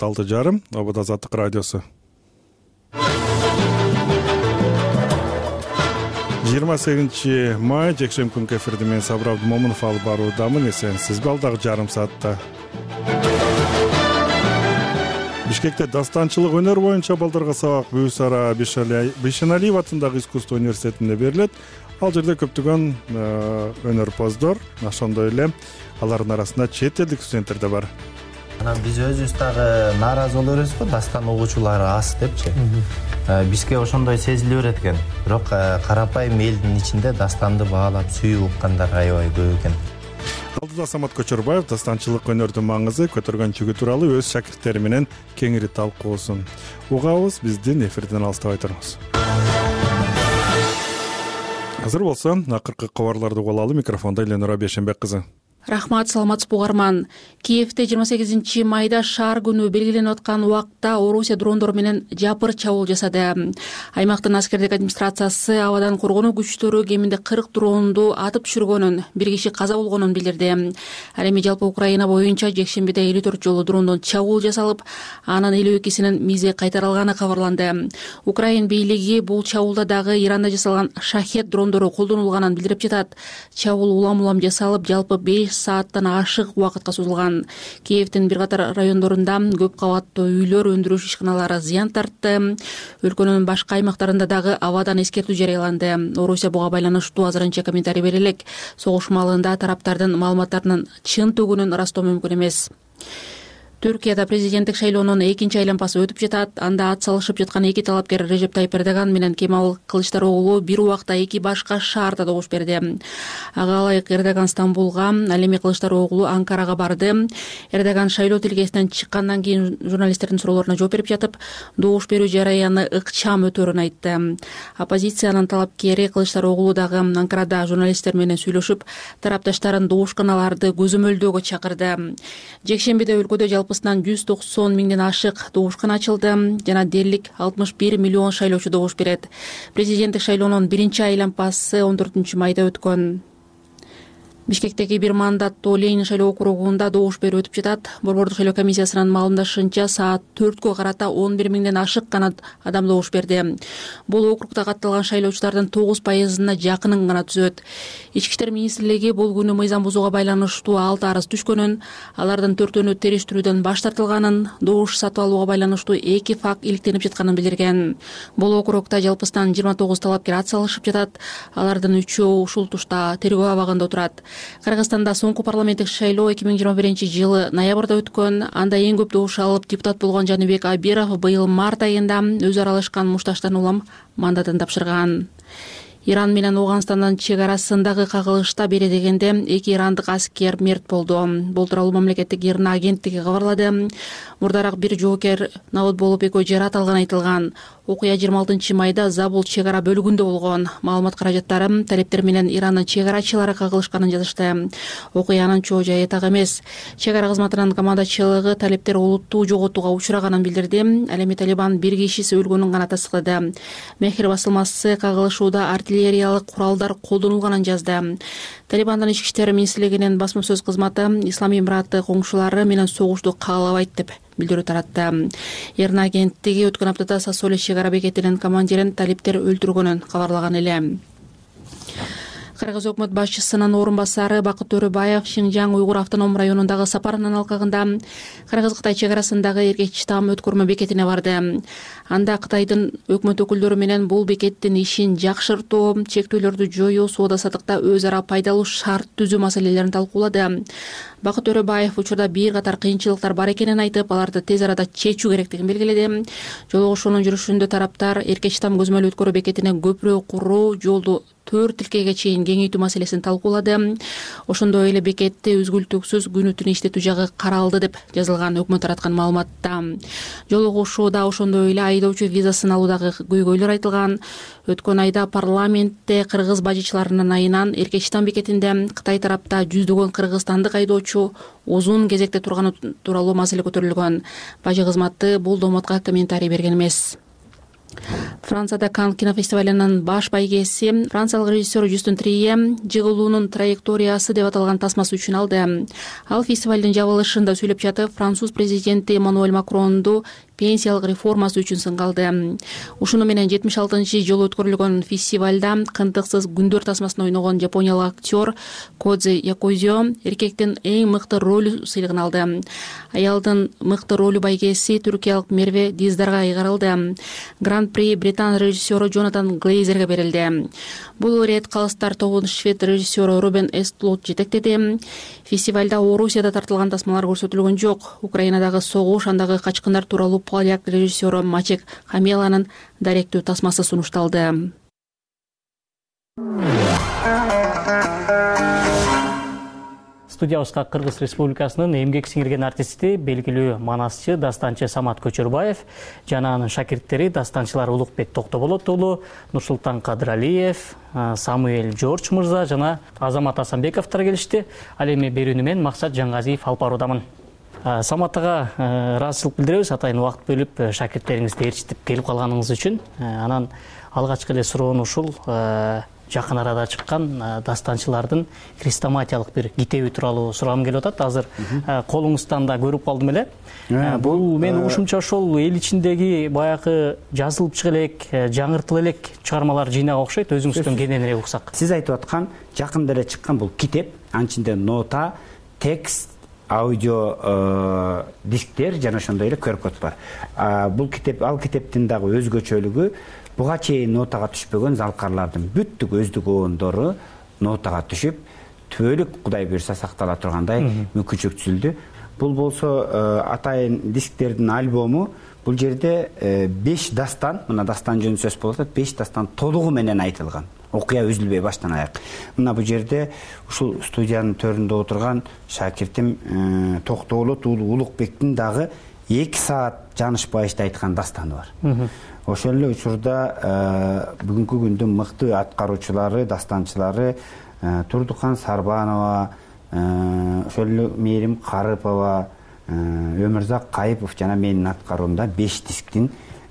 саат 6:30 Обод Азаттык радиосу. 28 май жекшемби күнкү эфирде мен Сабыр Абдымомунов алып баруудамын. Эсенсиз балдагы жарым саатта. Бишкекте дастанчылык өнөр боюнча балдарга сабак Бүйсара Бишеналиев атындагы искусство университетинде берилет. Ал жерде көптөгөн өнөрпоздор, ошондой эле алардын арасында чет элдик студенттер да бар. Анан биз өзүбүз дагы нааразы боло беребиз го, дастан угуучулары аз депчи. Бизге ошондой сезиле берет экен. Бирок карапайым элдин ичинде дастанды баалап сүйүп уккандар аябай көп экен. Алдыда Самат Көчөрбаев дастанчылык өнөрдүн маңызы, көтөргөн жүгү тууралуу өз шакирттери менен кеңири талкуусун угабыз. Биздин эфирден алыстабай туруңуз. Азыр болсо акыркы кабарларды угуп алалы. Микрофондо Эленора Бешенбек кызы. Рахмат, саламатсызбы угарман. Киевде 28 майда шаар күнү белгиленип аткан убакта Орусия дрондору менен жапыр чабуул жасады. Аймактын аскердик администрациясы абадан коргонуу күчтөрү кеминде 40 дронду атып түшүргөнүн, бир киши каза болгонун билдирди. Ал эми жалпы Украина боюнча жекшембиде 54 жолу дрондон чабуул жасалып, анын 52синин мизи кайтарылганы кабарланды. Украин бийлиги бул чабуулда дагы Иранда жасалган шахет дрондору колдонулганын билдирип жатат. Чабуул улам жасалып, жалпы 5 сааттан ашык убакытка созулган. Киевдин бир катар райондорунда көп кабаттуу үйлөр, өндүрүш ишканалары зыян тартты. Өлкөнүн башка аймактарында дагы абадан эскертүү жарыяланды. Орусия буга байланыштуу азырынча комментарий бере элек. Согуш маалында тараптардын маалыматтарынын чын төгүнүн ырастоо мүмкүн эмес. Түркияда президенттик шайлоонун экинчи айланпасы өтүп жатат. Анда ат салышып жаткан эки талапкер Режеп Тайип Эрдоган менен Кемал Кылычдароглу бир убакта эки башка шаарда добуш берди. Ага ылайык Эрдоган Стамбулга, ал эми Кылычдароглу Анкарага барды. Эрдоган шайлоо тилкесинен чыккандан кийин журналисттердин суроолоруна жооп берип жатып, добуш берүү жараяны ыкчам өтөөрүн айтты. Оппозициянын талапкери Кылычдароглу дагы Анкарада журналисттер менен сүйлөшүп, тарапташтарын добушканаларды көзөмөлдөөгө чакырды. Жекшембиде өлкөдө жалпысынан 190 миңден ашык добушкана ачылды. Жана дерлик 61 миллион шайлоочу добуш берет. Президенттик шайлоонун биринчи айланпасы 14 майда өткөн. Бишкектеги бир мандаттуу Ленин шайлоо округунда добуш берүү өтүп жатат. Борбордук шайлоо комиссиясынын маалымдашынча саат 4кө карата 11 миңден ашык гана адам добуш берди. Бул округда катталган шайлоочулардын 9%-на жакынын гана түзөт. Ички иштер министрлиги бул күнү мыйзам бузууга байланыштуу 6 арыз түшкөнүн, алардын 4-өнү териштирүүдөн баш тартылганын, добуш сатып алууга байланыштуу 2 факт иликтенип жатканын билдирген. Бул округда жалпысынан 29 талапкер ат салышып жатат. Алардын 3-өө ушул тушта тергөө абагында отурат. Кыргызстанда соңку парламенттик шайлоо 2021-жылы ноябрда өткөн. Анда эң көп добуш алып депутат болгон Жаныбек Абиров быйыл март айында өзү аралашкан мушташтан улам мандатын тапшырган. Иран менен Ауганстандын чек арасындагы кагылышта бере дегенде 2 ирандык аскер мерт болду. Бул тууралуу мамлекеттик ИРНА агенттиги кабарлады. Мурдараак бир жоокер набыт болуп экөө жарат алганы айтылган. Окуя 26 майда Забул чек ара бөлүгүндө болгон. Маалымат каражаттары талептер менен Ирандын чек арачылары кагылышканын жазышты. Окуянын чоо жайы так эмес. Чек ара кызматынын командачылыгы талептер олуттуу жоготууга учураганын билдирди. Ал эми Талибан бир кишиси өлгөнүн гана тастыктады. Мехир басылмасы кагылышууда артиллериялык куралдар колдонулганын жазды. Талибандын ички иштер министрлигинин басма сөз кызматы Ислам Эмираты коңшулары менен согушту каалабайт деп билдирүү таратты. ИРНА агенттиги өткөн аптада Сосоле чек ара бекетинин командирин талептер өлтүргөнүн кабарлаган эле. Кыргыз өкмөт башчысынын орун басары Бакыт Төрөбаев Шинжаң уйгур автоном районундагы сапарынын алкагында Кыргыз-Кытай чек арасындагы эркекчи таам өткөрмө бекетине барды. Анда Кытайдын өкмөт өкүлдөрү менен бул бекеттин ишин жакшыртуу, чектөөлөрдү жоюу, соода саттыкта өз ара пайдалуу шарт түзүү маселелерин талкуулады. Бакыт Төрөбаев учурда бир катар кыйынчылыктар бар экенин айтып, аларды тез арада чечүү керектигин белгиледи. Жолугушуунун жүрүшүндө тараптар эркекчи таам көзөмөл өткөрүү бекетине көпүрө куруу, жолду 4 тилкеге чейин кеңейтүү маселесин талкуулады. Ошондой эле бекетти үзгүлтүксүз күнү түнү иштетүү жагы каралды деп жазылган өкмөт тараткан маалыматта. Жолугушууда ошондой эле айдоочу визасын алуудагы көйгөйлөр айтылган. Өткөн айда парламентте кыргыз бажычыларынын айынан эркекчи таам бекетинде Кытай тарапта жүздөгөн кыргызстандык айдоочу узун кезекте турганы тууралуу маселе көтөрүлгөн. Бажы кызматы бул домотко комментарий берген эмес. Францияда Канн кинофестивалынын баш байгеси франциялык режиссер Жюстин Трие жыгылуунун траекториясы деп аталган тасмасы үчүн алды. Ал фестивалдын жабылышында сүйлөп жатып, француз президенти Эммануэль Макронду пенсиялык реформасы үчүн сынга алды. Ушуну менен 76-жолу өткөрүлгөн фестивалда кантыксыз күндөр тасмасын ойногон жапониялык актер Кодзи Якозё эркектин эң мыкты ролу сыйлыгын алды. Аялдын мыкты ролу байгеси түркиялык Мерве Диздарга ыйгарылды. Гран-при Британ режиссеру Джонатан Глейзерге берилди. Бул ирет калыстар тобун швед режиссеру Рубен Эстлот жетектеди. Фестивалда Орусияда тартылган тасмалар көрсөтүлгөн жок. Украинадагы согуш, андагы качкындар тууралуу поляк режиссеру Мачек Хамеланын даректүү тасмасы сунушталды. Студиябызга Кыргыз Республикасынын эмгек сиңирген артисти, белгилүү манасчы, дастанчы Самат Көчөрбаев жана анын шакирттери дастанчылар Улукбек Токтоболот уулу, Нурсултан Кадыралиев, Самуэль Жорж мырза жана Азамат Асанбековдор келишти. Ал эми берүүнү мен Максат Жаңгазиев алып баруудамын. Самат ага ыраазычылык билдиребиз, атайын убакыт бөлүп шакирттериңизди ээрчитип келип калганыңыз үчүн. Анан алгачкы эле суроону ушул жакын арада чыккан дастанчылардын хрестоматиялык бир китеби тууралуу сурагым келип атат. Азыр колуңуздан да көрүп калдым эле. Бул мен угушумча ошол эл ичиндеги баягы жазылып чыга элек, жаңыртыла элек чыгармалар жыйнагы окшойт. Өзүңүздөн кененирээк уксак. Сиз айтып аткан жакында эле чыккан бул китеп, анчинде нота, текст, аудио дисктер жана ошондой эле QR-код бар. Бул китеп, ал китептин дагы өзгөчөлүгү буга чейин нотага түшпөгөн залкарлардын бүттүк өздүк оондору нотага түшүп, түбөлүк Кудай буйрса сактала тургандай мүмкүнчүлүк түзүлдү. Бул болсо атайын дисктердин альбому. Бул жерде 5 дастан, мына дастан жөнүндө сөз болуп атат, 5 дастан толугу менен айтылган. Окуя үзүлбөй баштан аяк. Мына бул жерде ушул студиянын төрүндө отурган шакиртим Токтоболот уулу Улукбектин дагы 2 саат жанышпайышты айткан дастаны бар. Ошол эле учурда бүгүнкү күндүн мыкты аткаруучулары, дастанчылары Турдукан Сарбанова, ошол эле Мээрим Карыпова, Өмүрзак Кайыпов жана менин аткаруумда 5 дисктин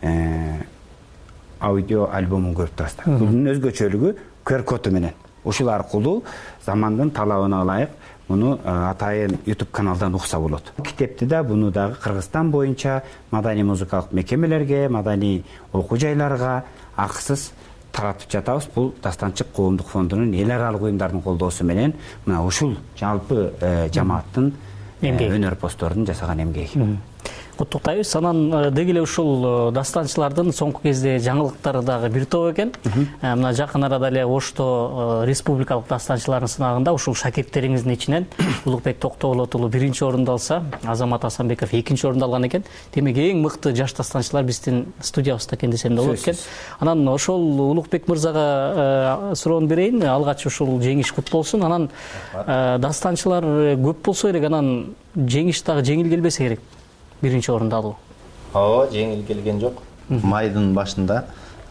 аудио альбомун көрүп турасыздар. Bunun өзгөчөлүгү QR-коду менен. Ушул аркылуу замандын талабына ылайык муну атайын YouTube каналдан укса болот. Китепти да буну дагы Кыргызстан боюнча маданий музыкалык мекемелерге, маданий окуу жайларга акысыз таратып жатабыз. Бул Дастанчык коомдук фондунун эл аралык уюмдардын колдоосу менен мына ушул жалпы жамааттын өнөрпоздордун жасаган эмгеги. Куттуктайбыз. Анан деги эле ушул дастанчылардын соңку кезде жаңылыктары дагы бир топ экен. Мына жакын арада эле Ошто республикалык дастанчылардын сынагында ушул шакирттериңиздин ичинен Улукбек Токтоболот уулу 1-орунду алса, Азамат Асанбеков 2-орунду алган экен. Демек эң мыкты жаш дастанчылар биздин студиябызда экен десем да болот экен. Анан ошол Улукбек мырзага суроону берейин. Алгач ушул жеңиш кут болсун. Анан дастанчылар көп болсо керек, анан жеңиш дагы жеңил келбесе керек. 1-орунду алуу. Ооба, жеңил келген жок. Майдын башында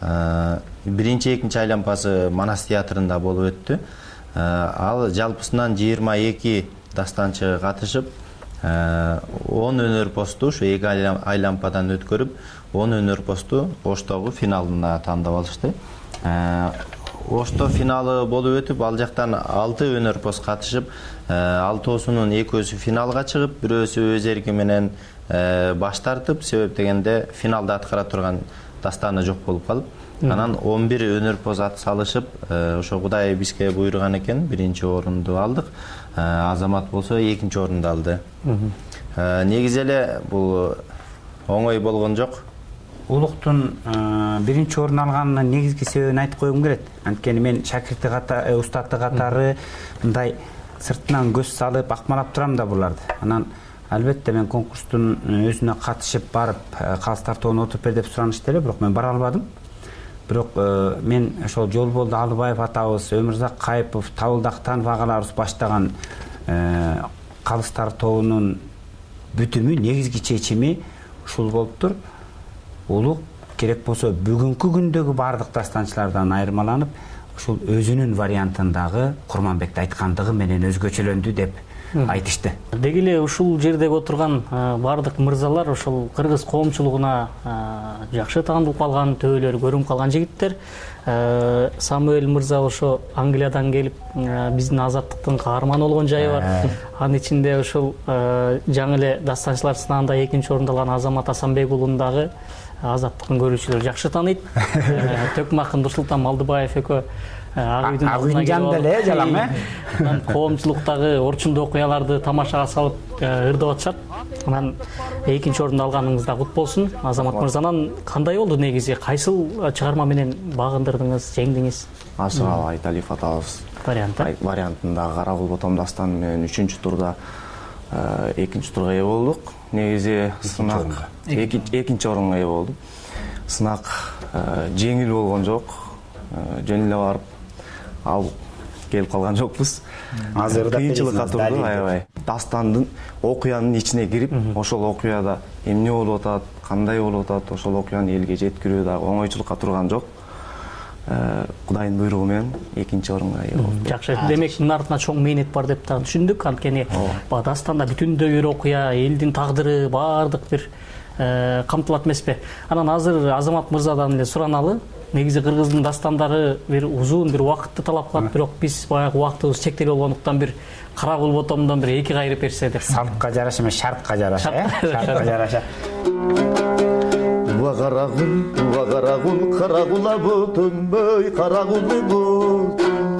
1-2 айлампасы Манас театрында болуп өттү. Ал жалпысынан 22 дастанчы катышып, 10 өнөрпосту ушу 2 айлампадан өткөрүп, 10 өнөрпосту Оштогу финалына тандап алышты. Ошто финалы болуп өтүп, ал жактан 6 өнөрпост катышып, 6осунун 2-өсү финалга чыгып, бирөөсү өз эрки менен баш тартып, себеп дегенде финалда аткара турган дастаны жок болуп калып, анан 11 өнөрпоз ат салышып, ошо Кудай бизге буйруган экен, 1-орунду алдык. Азамат болсо 2-орунду алды. Негизи эле бул оңой болгон жок. Улуктун 1-орун алганына негизги себебин айтып койгум келет. Анткени мен шакирти катары, устаты катары мындай сыртынан көз салып акмалап турам да буларды. Анан албетте мен конкурстун өзүнө катышып барып, калыстар тобуна отуруп бер деп суранышты эле, бирок мен бара албадым. Бирок мен ошол Жолболду Алыбаев атабыз, Өмүрзак Кайыпов, Табылдактан агаларыбыз баштаган калыстар тобунун бүтүмү, негизги чечими ушул болуптур. Улук керек болсо бүгүнкү күндөгү бардык дастанчылардан айырмаланып, ушул өзүнүн вариантындагы Курманбекти айткандыгы менен өзгөчөлөндү деп айтышты. Деги эле ушул жерде отурган бардык мырзалар ошол кыргыз коомчулугуна жакшы таанылып калган, төбөлөрү көрүнүп калган жигиттер. Самуэль мырза ошо Англиядан келип биздин азаттыктын каарманы болгон жайы бар. Анын ичинде ошол жаңы эле дастанчылар сынагында 2-орунду алган Азамат Асанбек уулун дагы азаттыктын көрүүчүлөрү жакшы тааныйт. Төкмакын Нурсултан Малдыбаев экөө ак үйдүн жанында эле жалаң коомчулуктагы орчундуу окуяларды тамашага салып ырдап атышат. Анан 2-орунду алганыңыз да кут болсун. Азамат мырзанан кандай болду негизи? Кайсыл чыгарма менен багындырдыңыз, жеңдиңиз? Ашыгал Айталиев атабыз вариантында Карагул Ботом дастаны менен 3-турда 2-турга ээ болдук. Негизи сынак 2-орунга ээ болдук. Сынак жеңил болгон жок. Жөн эле барып ал келип калган жокпуз. Азыр да кыйынчылыкка турду, аябай. Дастандын окуянын ичине кирип, ошол окуяда эмне болуп атат, кандай болуп атат, ошол окуяны элге жеткирүү дагы оңойчулукка турган жок. Кудайдын буйругу менен 2-орунга ээ болдум. Жакшы. Демек, мунун артында чоң мээнет бар деп дагы түшүндүк. Анткени дастанда бүтүндөй бир окуя, элдин тагдыры баардык бир камтылат эмеспи? Анан азыр Азамат мырзадан эле сураналы. Негизи кыргыздын дастандары бир узун бир убакытты талап кылат, бирок биз баягы убактыбыз чектелүү болгондуктан бир Карагул Ботомдон бир 2 кайрып берсе деп. Салтка жараша эмес, шартка жараша, шартка жараша. Карагул, Карагула Ботом, Карагулы Ботом.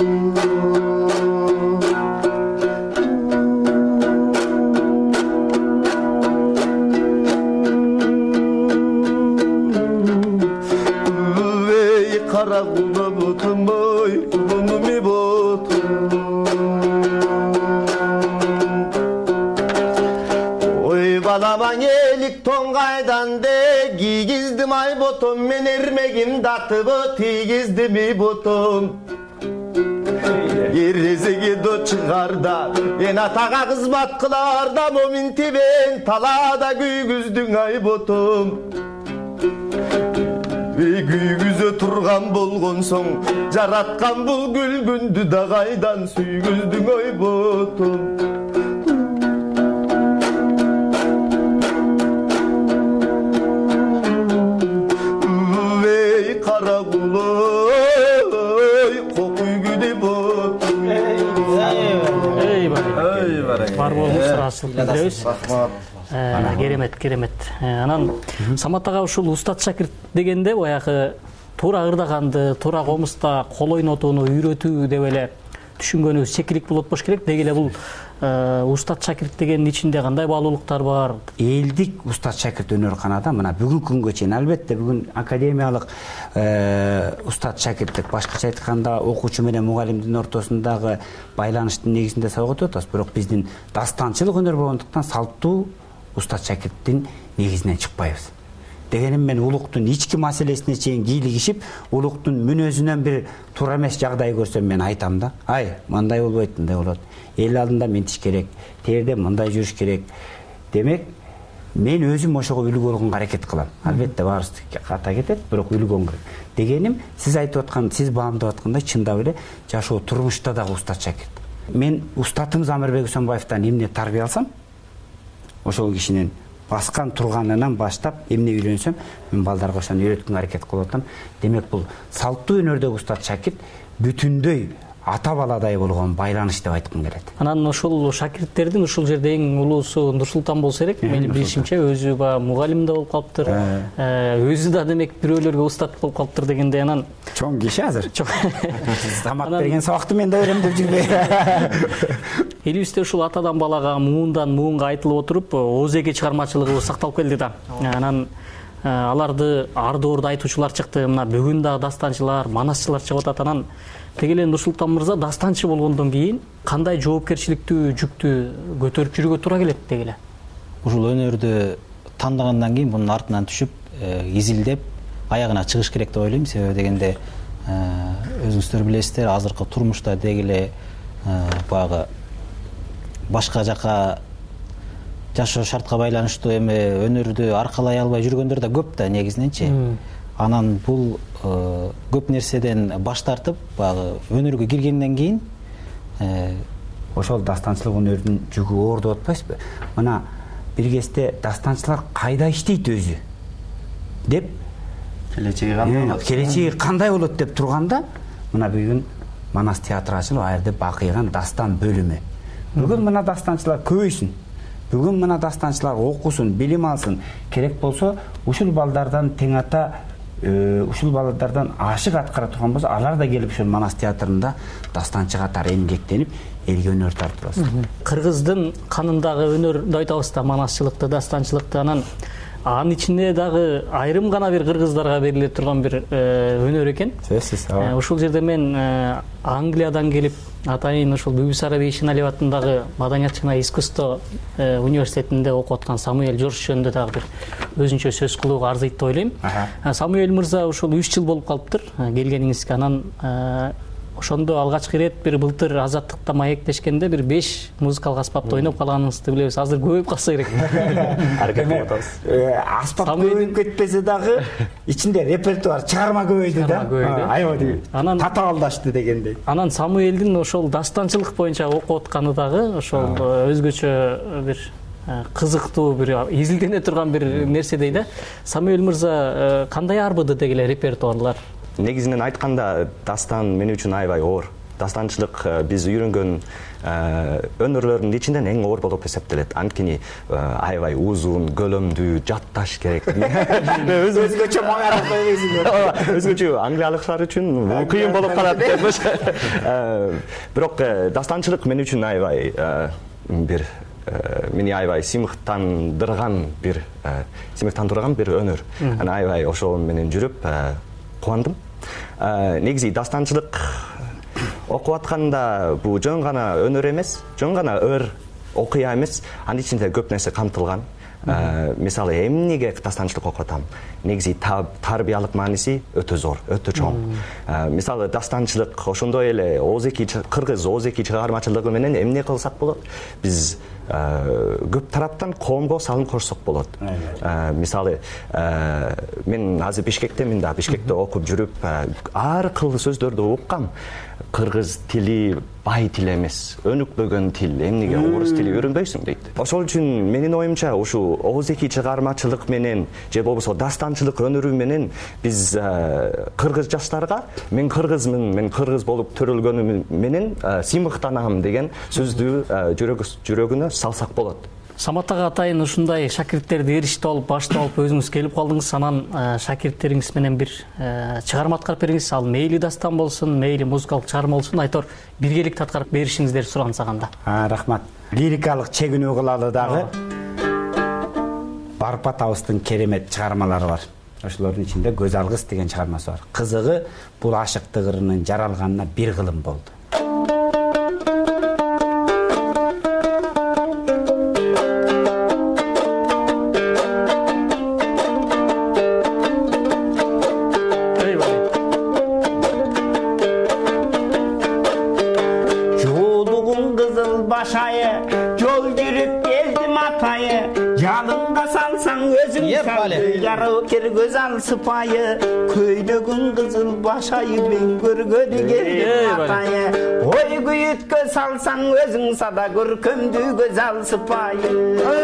Karagula botum boy, kulunumi botum. Oy balaman elik tongaydan de giyizdim ay botum, men ermegim datıbı tigizdi mi botum. Yerezegi do çıkarda, en atağa kızmat kılarda, mominti ben talada güygüzdün ay botum. Güygüzө турган болгон соң, жараткан бул күлгүндү да кайдан сүйгүздүң ой ботум. Ey Karagul ой, кокуйгүдү ботум. Бар болуңуз, расыл билебиз. Керемет. Анан Самат ага ушул устат шакирт дегенде баягы туура ырдаганды, туура комузда кол ойнотууну үйрөтүү деп эле түшүнгөнүбүз чекилик болот болуш керек. Деги эле бул устат шакирт дегендин ичинде кандай баалуулуктар бар? Элдик устат шакирт өнөрканада мына бүгүнкү күнгө чейин албетте бүгүн академиялык устат шакирттик, башкача айтканда окуучу менен мугалимдин ортосундагы байланыштын негизинде сабак өтөт атабыз. Бирок биздин дастанчылык өнөр болгондуктан салттуу устат шакирттин негизинен чыкпайбыз. Дегеним мен улуктун ички маселесине чейин кийлигишип, улуктун мүнөзүнөн бир туура эмес жагдай көрсөм мен айтам да. Ай, мындай болбойт, мындай болот. Эл алдында мынтиш керек, терде мындай жүрүш керек. Демек, мен өзүм ошого үлгү болгонго аракет кылам. Албетте баарыбыз ката кетет, бирок үлгөн керек. Дегеним, сиз айтып аткан, сиз баамдап аткандай чындап эле жашоо турмушта дагы устат шакирт. Мен устатым Замирбек Усанбаевтан эмне тарбия алсам, ошол кишинин баскан турганынан баштап эмне үйрөнсөм, мен балдарга ошону үйрөткөнгө аракет кылып атам. Демек бул салттуу өнөрдөгү устат шакирт бүтүндөй ата баладай болгон байланыш деп айткым келет. Анан ошол шакирттердин ушул жерде эң улуусу Нурсултан болсо керек. Менин билишимче өзү мугалим да болуп калыптыр. Өзү да демек бирөөлөргө устат болуп калыптыр дегенде, анан чоң киши азыр. Самат берген сабакты мен да берем деп жүрбөй. Элибизде ушул атадан балага, муундан муунга айтылып отуруп, ОЗГ чыгармачылыгы сакталып келди да. Анан аларды арды-орду айтуучулар чыкты. Мына бүгүн дагы дастанчылар, манасчылар чыгып атат. Анан деги эле Нурсултан мырза дастанчы болгондон кийин кандай жоопкерчиликтүү жүктү көтөрүп жүрүүгө туура келет деги эле? Ушул өнөрдү тандагандан кийин мунун артынан түшүп, изилдеп, аягына чыгыш керек деп ойлойм. Себеби дегенде өзүңүздөр билесиздер, азыркы турмушта деги эле баягы башка жака жашоо шартка байланыштуу эми өнөрдү аркалай албай жүргөндөр да көп да негизиненчи. Анан бул көп нерседен баш тартып, баягы өнөргө киргенден кийин ошол дастанчылык өнөрүнүн жүгү оор деп атпайсызбы? Мына бир кезде дастанчылар кайда иштейт өзү деп келечеги кандай болот деп турганда, мына бүгүн Манас театры ачылып, ал жерде бакыйган дастан бөлүмү. Бүгүн мына дастанчылар көбөйсүн. Бүгүн мына дастанчылар окусун, билим алсын. Керек болсо, ушул балдардан тең ата, ушул балдардан ашык аткара турган болсо, алар да келип ушул Манас театрында дастанчы катары эмгектенип, элге өнөр тартып алсын. Кыргыздын канындагы өнөрдү айтабыз да, манасчылыкты, дастанчылыкты, анан анын ичинде дагы айрым гана бир кыргыздарга бериле турган бир өнөр экен. Сөзсүз. Ушул жерде мен Англиядан келип, атайын ушул Бүбүсара Бейшеналиев атындагы Маданият жана искусство университетинде окуп аткан Самуэль Жорж жөнүндө дагы бир өзүнчө сөз кылууга арзыйт деп ойлойм. Самуэль мырза ушул 3 жыл болуп калыптыр келгениңизге. Анан ошондо алгачкы ирет бир былтыр Азаттыкта маектешкенде бир 5 музыкалык аспапты ойноп калганыңызды билебиз. Азыр көбөйүп калса керек. Аракет кылып атабыз. Аспап көбөйүп кетпесе дагы ичинде репертуар, чыгарма көбөйдү да. Айба дейт. Анан татаалдашты дегендей. Анан Самуэлдин ошол дастанчылык боюнча окуп атканы дагы ошол өзгөчө бир кызыктуу, бир изилдене турган бир нерседей да. Самуэль мырза кандай арбыды дегеле репертуарлар? Негизинен айтканда, дастан мен үчүн аябай оор. Дастанчылык биз үйрөнгөн өнөрлөрдүн ичинен эң оор болуп эсептелет. Анткени аябай узун, көлөмдүү, жатташ керек. Өзгөчө маңарак койбойсуңдар. Өзгөчө англиялыктар үчүн кыйын болуп калат деп. Бирок дастанчылык мен үчүн аябай бир мени аябай сыймыктандырган бир өнөр. Анан аябай ошол менен жүрүп кубандым. Негизи дастанчылык окуп атканда бул жөн гана өнөр эмес, жөн гана ыр окуя эмес, анын ичинде көп нерсе камтылган. Мисалы, эмнеге дастанчылык окуп атам? Негизи тарбиялык мааниси өтө зор, өтө чоң. Мисалы, дастанчылык ошондой эле кыргыз ооз-эки чыгармачылыгы менен эмне кылсак болот? Биз көп тараптан коомго салым корсок болот. Мисалы, мен азыр Бишкектемин да, Бишкекте окуп жүрүп, ар кыл сөздөрдү уккам. Кыргыз тили бай тил эмес, өнүкпөгөн тил, эмнеге орус тили үйрөнбөйсүң дейт. Ошол үчүн менин оюмча ушул ооз-эки чыгармачылык менен же болбосо дастанчылык өнөрү менен биз кыргыз жаштарга мен кыргызмын, мен кыргыз болуп төрөлгөнүм менен сыймыктанам деген сөздү жүрөгүнө салсак болот. Самат ага, атайын ушундай шакирттерди эриштип алып, баштап алып өзүңүз келип калдыңыз. Анан шакирттериңиз менен бир чыгарма аткарып бериңиз. Ал мейли дастан болсун, мейли музыкалык чыгарма болсун, айтор биргеликте аткарып беришиңиздер сурансаганда. Рахмат. Лирикалык чегинүү кылалы дагы. Барпа Табыстын керемет чыгармалары бар. Ошолордун ичинде Көз алгыс деген чыгармасы бар. Кызыгы, бул ашыктык ырынын жаралганына бир кылым болду. Göz al sıpayı, köydөгүн kızıl başayı ben görgödü geldim atayı. Oy güyüt göz alsan özün sada görkümdü göz al sıpayı.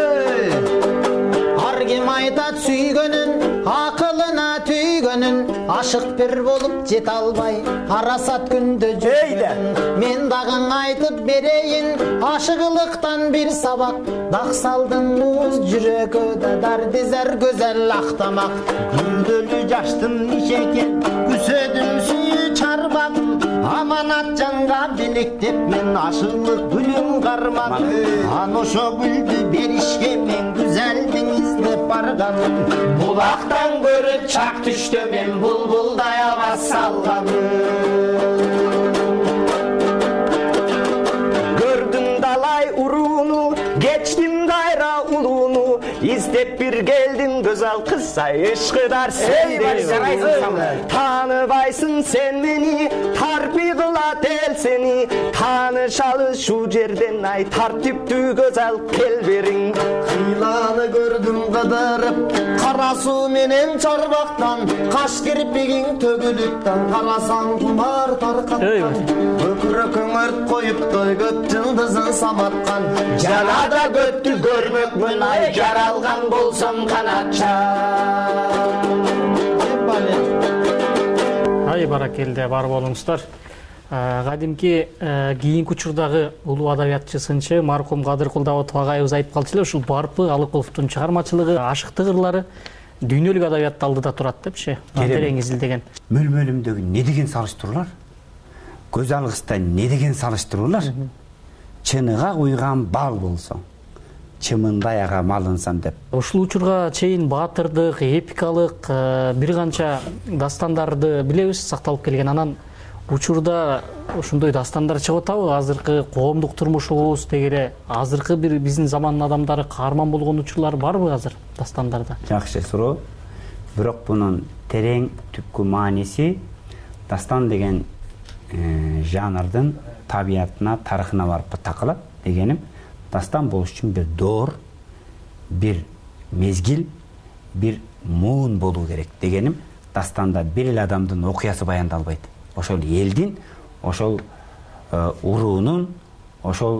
Har kim aytat süygönün, akılına tüygönün, aşık bir bolup jet albay, harasat günde jöyden. Men dagın aytıp bereyin, aşıklıktan bir sabak, dak saldın muz jürökö da dar dizer güzel aktamak. Güldölü jaştın nişeken, küsödün suyu çarbadım, amanat canga biliktep men aşıklık gülüm karmadım. An oşo güldü berişke men güzeldin izlep bargaным. Bulaktan görüp çak düştü men bulbulday avaz salgaным. Gördüm dalay urunu, geçtim dayra ulunu, İzdep bir geldim güzel kız ay ışkıdar sendesin. Tanıbaysın sen beni, tarpi kılat el seni. Tanışalı şu yerden ay tartiptü güzel kelberin. Kıylanı gördüm kıdırıp, kara su menen çarbaktan, kaş kirpigin tögülükten, karasan kumar tarkattan. Öpürükün ört koyup doy göp yıldızın samatkan. Canada göttü görmökmün ay, jaralgan bolsam kanatça. Ай баракелде, бар болуңуздар. Кадимки кийинки учурдагы улуу адабиятчы сынчы маркум Кадыркул Давытов агайыбыз айтып калчу эле, ушул Барпы Алыкуловдун чыгармачылыгы, ашыктык ырлары дүйнөлүк адабиятты алдыда турат депчи. Терең изилдеген. Мөлмөлүмдөгү не деген салыштыруулар? Көз алгыста не деген салыштыруулар? Чыныга уйган бал болсоң, чымындай ага малынсам деп. Ушул учурга чейин баатырдык, эпикалык бир канча дастандарды билебиз, сакталып келген. Анан учурда ушундай дастандар чыгып атабы? Азыркы коомдук турмушубуз дегеле азыркы бир биздин замандын адамдары каарман болгон учурлар барбы азыр дастандарда? Жакшы суроо. Бирок бунун терең түпкү мааниси дастан деген жанрдын табиятына, тарыхына барып такылат дегеним. Дастан болуш үчүн бир доор, бир мезгил, бир муун болуу керек дегеним. Дастанда бир эле адамдын окуясы баяндалбайт. Ошол элдин, ошол уруунун, ошол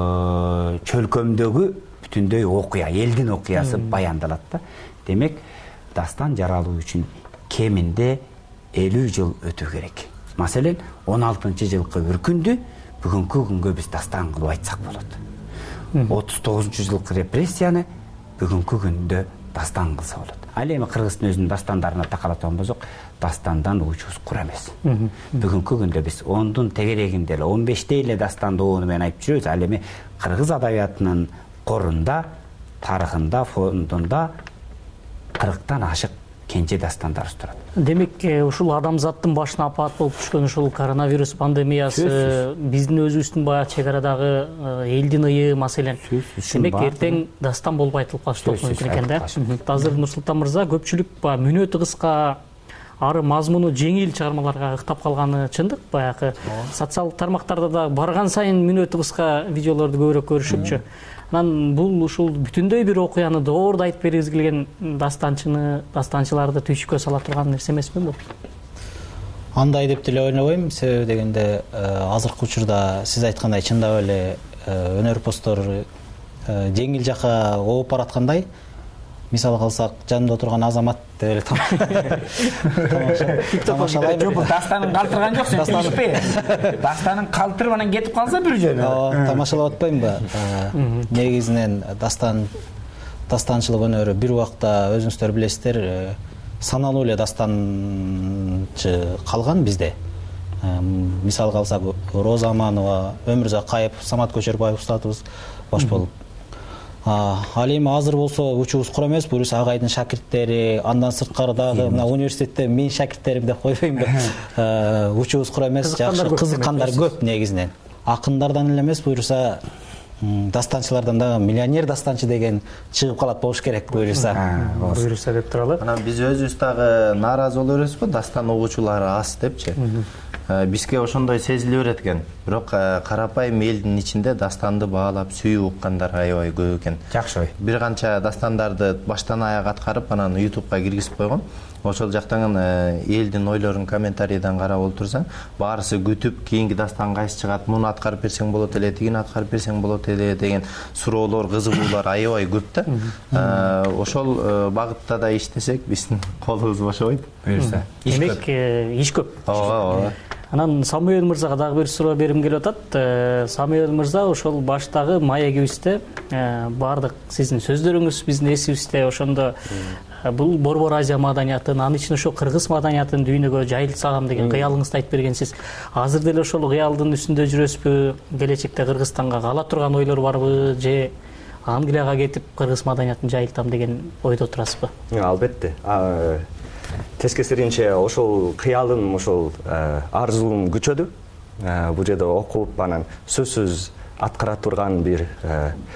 чөлкөмдөгү бүтүндөй окуя, элдин окуясы баяндалат да. Демек, дастан жаралуу үчүн кеминде 50 жыл өтүү керек. Маселен, 16-жылкы үркүндү бүгүнкү күнгө биз дастан кылып айтсак болот. 39-жылкы репрессияны бүгүнкү күндө дастан кылса болот. Ал эми Кыргыздын өзүнүн дастандарына такалатан болсок, дастандан учубуз кура эмес. Бүгүнкү күндө биз 10-дун тегерегинде эле 15те эле дастанды оону менен айтып жүрөбүз. Ал эми кыргыз адабиятынын корунда, тарыхында, фондунда 40тан ашык кенже дастандар турат. Демек, ушул адамзаттын башына апат болуп түшкөн ушул коронавирус пандемиясы биздин өзүбүздүн баягы чек арадагы элдин ыйы маселен. Демек, эртең дастан болуп айтылып калышы мүмкүн экен да. Азыр Нурсултан мырза көпчүлүк мүнөтү кыска, ары мазмуну жеңил чыгармаларга ыктап калганы чындык. Баягы социалдык тармактарда да барган сайын мүнөтү кыска видеолорду көбүрөөк көрүшүпчү. Анан бул ушул бүтүндөй бир окуяны доорду айтып бергиз келген дастанчыларды түйшүккө сала турган нерсе эмеспи бул? Андай деп деле ойлобойм, себеби дегенде азыркы учурда сиз айткандай чындап эле өнөрпоздор жеңил жака ооп бараткандай. Мисалы калсак, жанымда отурган Азамат деп эле тамашалайм. Жок, дастанын калтырган жоксуң, тийишпе. Дастанын калтырып анан кетип калса бир жөнү. Тамашалап атпаймынбы? Негизинен дастанчылык өнөрү бир убакта өзүңүздөр билесиздер, саналуу эле дастанчы калган бизде. Мисалы калсак, Роза Аманова, Өмүрзак Кайып, Самат Көчөрбаев устатыбыз баш болуп. Ал эми азыр болсо учубуз кура эмес, буюрса агайдын шакирттери, андан сырткарыдагы мына университетте менин шакирттерим деп койбоймбу. Учубуз кура эмес, жакшы кызыккандар көп негизинен. Акындардан эле эмес, буюрса дастанчылардан да миллионер дастанчы деген чыгып калат болуш керек, буюрса. Буюрса деп туралы. Анан биз өзүбүз дагы нааразы боло беребиз го, дастан угуучулары аз депчи. Бизге ошондой сезиле берет экен. Бирок карапайым элдин ичинде дастанды баалап сүйүп уккандар аябай көп экен. Жакшы. Бир канча дастандарды баштан аяк аткарып, анан YouTube'га киргизип койгон. Ошол жактан элдин ойлорун комментарийден карап олтурсаң, баарысы күтүп, кийинки дастан кайсы чыгат, муну аткарып берсең болот эле, тигини аткарып берсең болот эле деген суроолор, кызыгуулар аябай көп да. Ошол багытта да иштесек, биздин колубуз бошобойт. Буюрса. Демек, иш көп. Ооба. Анан Самуэль мырзага дагы бир суроо берим келип атат. Самуэль мырза ошол баштагы маегибизде баардык сиздин сөздөрүңүз биздин эсибизде, ошондо бул Борбор Азия маданиятын, анын ичинде ошо кыргыз маданиятын дүйнөгө жайылтсагам деген кыялыңызды айтып бергенсиз. Азыр деле ошол кыялдын үстүндө жүрөсүзбү? Келечекте Кыргызстанга кала турган ойлор барбы, же Англияга кетип кыргыз маданиятын жайылтам деген ойдо турасызбы? Албетте. Тескерисинче ошол кыялым, ошол арзуум күчөдү. Бул жерде окуп, анан сөзсүз аткара турган бир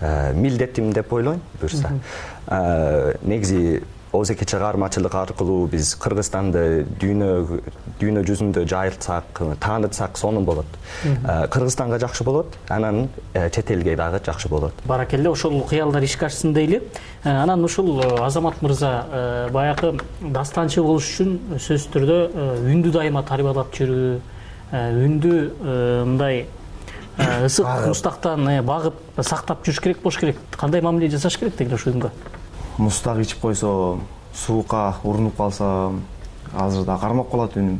милдетим деп ойлойм буюрса. Негизи озеки чыгармачылык аркылуу биз Кыргызстанды дүйнө жүзүндө жайылтсак, таанытсак сонун болот. Кыргызстанга жакшы болот, анан чет элге дагы жакшы болот. Баракелде, ошол кыялдар ишке ашсын дейли. Анан ушул Азамат мырза баягы дастанчы болуш үчүн сөзсүз түрдө үндү дайыма тарбиялап жүрүү, үндү мындай ысык мустактан багып сактап жүрүш керек болуш керек. Кандай мамиле жасаш керек деген ошол үнгө? Мустак ичип койсо, суукка урунуп калса, азыр да кармап калат үнүм.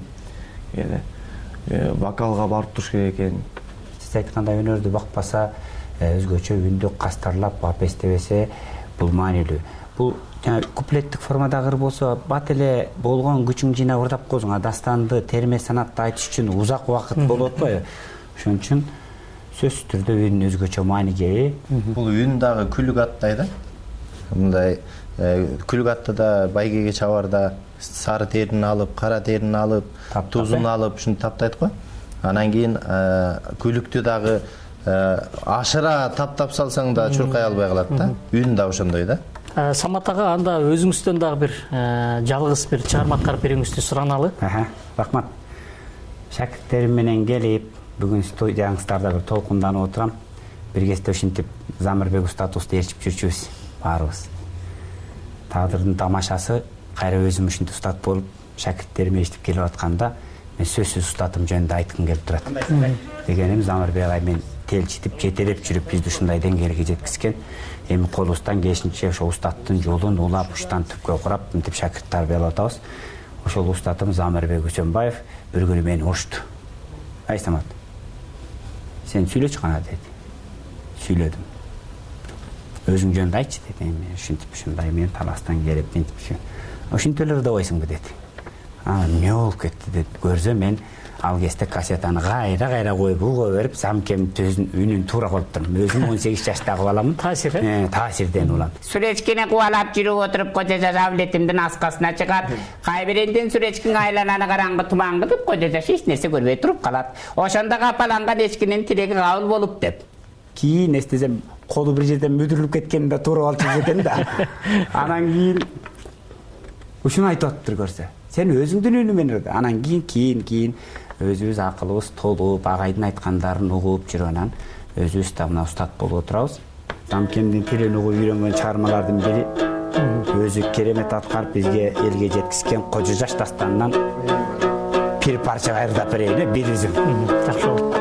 Вокалга барып туруш керек экен. Сиз айткандай өнөрдү бакпаса, өзгөчө үндү кастарлап, бапестебесе, бул маанилүү. Бул куплеттик формада ыр болсо, бат эле болгон күчүң жыйнап ырдап койсуң, дастанды терме санатта айтыш үчүн узак убакыт болот го. Ошон үчүн сөзсүз түрдө үн өзгөчө мааниге ээ. Бул үн дагы күлүк аттай да. Мындай күлүк аттыда байгеге чабарда сары терин алып, кара терин алып, тузун алып, ушинтип таптайт го. Анан кийин күлүктү дагы ашыра таптап салсаң да чуркай албай калат да. Үн да ошондой да. Самат ага, анда өзүңүздөн дагы бир жалгыз бир чыгарма аткарып берүүңүздү сураналы. Рахмат. Шакирттерим менен келип, бүгүн студияңыздарда бир толкунданып отурам. Бир кезде ушинтип Замирбек устатыбызды ээрчип жүрчүбүз баарыбыз. Тагдырдын тамашасы кайра өзүм ушинтип устат болуп, шакирттерим ээрчип келип атканда, мен сөзсүз устатым жөнүндө айткым келип турат. Дегеним Замирбек агай мен телчитип, жетелеп жүрүп бизди ушундай деңгээлге жеткизген. Эми колубуздан келишинче ошо устаттын жолун улап, уштан түпкө курап, мынтип шакирт тарбиялап атабыз. Ошол устатым Замирбек Үсөнбаев бир күнү мени урушту. Ай Самат, сен сүйлөчү кана деди. Сүйлөдүм. Өзүң жөнүндө айтчы деди. Мен ушинтип ушундай мен таластан келип, мынтип ошентип эле ырдабайсыңбы деди. Эмне болуп кетти деп көрсө, мен ал кезде кассетаны кайра коюп, уга берип, замкем үнүн туура коюп турмун. Өзүм 18 жаштагы баламын. Таасирден улам. Сүречкени кубалап жүрүп отуруп, кожожа Завлетимдин аскасына чыгат. Кайбирендин сүречкин айлананы караңгы тумаңгы деп, кожожа эч нерсе көрбөй туруп калат. Ошондо капаланган эчкинин тилеги кабыл болуп деп. Кийин эстесем, колу бир жерден мүдүрүлүп кеткен да туура алчу экен да. Анан кийин ушуну айтып атыптыр көрсө. Сен өзүңдүн үнү менен. Анан кийин өзүбүз акылыбыз толуп, агайдын айткандарын угуп жүрүп, анан өзүбүз да мына устат болуп отурабыз. Замкемдин тилин угуп үйрөнгөн чыгармалардын бири өзү керемет аткарып бизге элге жеткизген Кожо жаш дастанынан бир парча ырдап берейин, бир үзүм. Жакшы болот.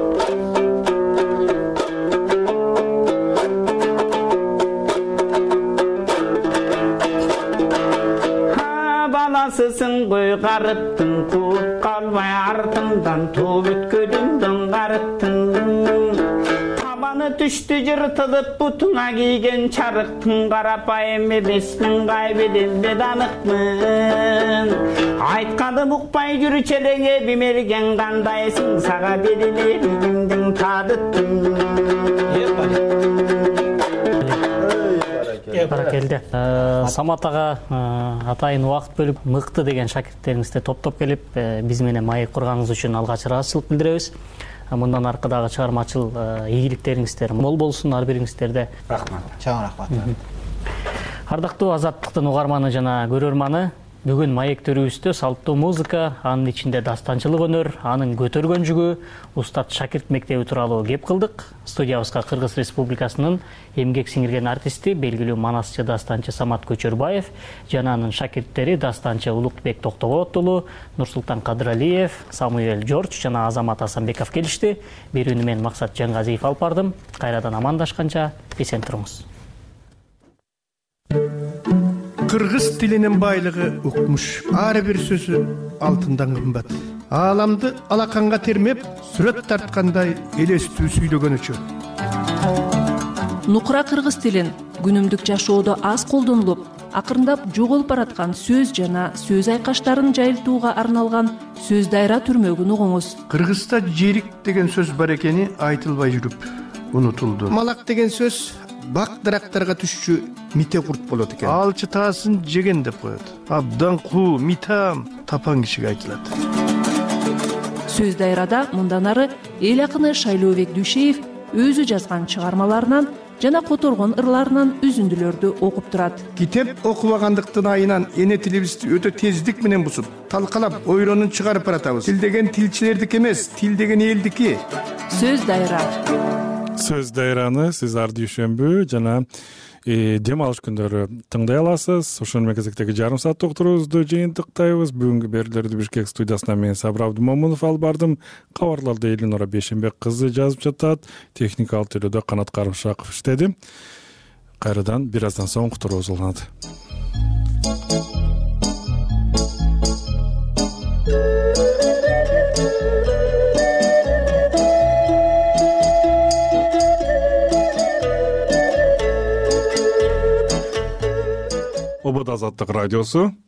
Баласысың ғой қарыттың, туып қалмай артыңдан, туып өткөлүңдөн қарыттың. Табаны түштү жыртылып, бутуңа кийген чарыктың, карапайым эмесмин, кайбеден беданыкмын. Айтканым укпай жүрү челеңе, бимерген кандайсың, сага берилер кимдин таадыттың. Баракелде. Самат ага атайын убакыт бөлүп, мыкты деген шакирттериңизди топтоп келип, биз менен маек курганыңыз үчүн алгач ыраазычылык билдиребиз. Мындан аркадагы чыгармачыл ийгиликтериңиздер мол болсун, ар бириңиздерде. Рахмат. Чоң рахмат. Ардактуу Азаттыктын угарманы жана көрөрманы, бүгүн маектөрүбүздө салттуу музыка, анын ичинде дастанчылык өнөр, анын көтөргөн жүгү, устат шакирт мектеби тууралуу кеп кылдык. Студиябызга Кыргыз Республикасынын эмгек сиңирген артисти, белгилүү манасчы дастанчы Самат Көчөрбаев жана анын шакирттери дастанчы Улукбек Токтоболот уулу, Нурсултан Кадыралиев, Самуэль Жорж жана Азамат Асанбеков келишти. Берүүнү мен Максат Жаңгазиев алып бардым. Кайрадан амандашканча эсен туруңуз. Кыргыз тилинин байлыгы укмуш, ар бир сөзү алтындан кымбат. Ааламды алаканга термеп, сүрөт тарткандай элестүү сүйлөгөнүчө. Нукура кыргыз тилин күнүмдүк жашоодо аз колдонулуп, акырындап жоголуп бараткан сөз жана сөз айкаштарын жайылтууга арналган сөз дайра түрмөгүн угуңуз. Кыргызда жерик деген сөз бар экени айтылбай жүрүп унутулду. Малак деген сөз бак дарактарга түшчү мите курт болот экен. Алчы таасын жеген деп коет. Абдан куу, митам, тапан кишиге айтылат. Сөз дайрада мындан ары эл акыны Шайлообек Дүйшеев өзү жазган чыгармаларынан жана которгон ырларынан үзүндүлөрдү окуп турат. Китеп окубагандыктын айынан эне тилибизди өтө тездик менен бузуп, талкалап, ойронун чыгарып баратабыз. Тил деген тилчилердики эмес, тил деген элдики. Сөз дайра. Сөз дайраны сиз ар дүйшөмбү жана дем алыш күндөрү тыңдай аласыз. Ошол кезектеги жарым сааттык отурубузду жыйынтыктайбыз. Бүгүнкү берүүлөрдү Бишкек студиясынан мен Сабыр Абдымомунов алып бардым. Кабарларды Элинора Бешенбек кызы жазып жатат. Техникалык төлөдө Канат Карымшаков иштеди. Кайрадан бир аздан соң уктуруубуз уланат. Обод Азаттык радиосу